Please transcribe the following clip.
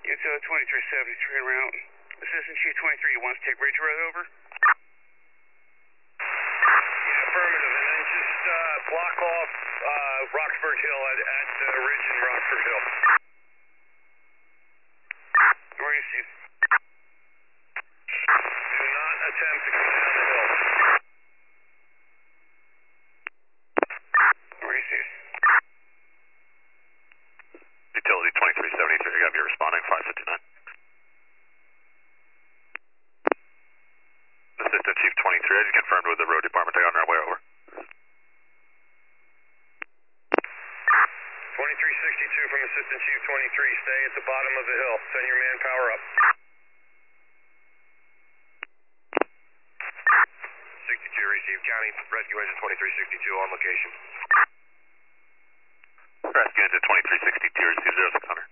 It's 2373 en route. Assistant Chief 23, you want us to take Ridge Road over? Yeah, affirmative. And then just block off Roxford Hill at Ridge and Roxford Hill. Where are you, Steve? Do not attempt to come down the hill. Where are you, Steve? Utility 2373, you're going to be responding 559. Assistant Chief 23, I just confirmed with the road department, they're on their way over. 2362 from Assistant Chief 23, stay at the bottom of the hill. Send your manpower up. 62 received, County Rescue Engine 2362 on location. Rescue Engine 2362, receive 0600.